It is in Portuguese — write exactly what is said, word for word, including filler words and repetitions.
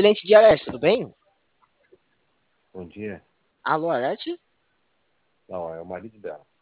excelente dia, Alex, tudo bem? Bom dia. Alô, Alex? Não, é o marido dela.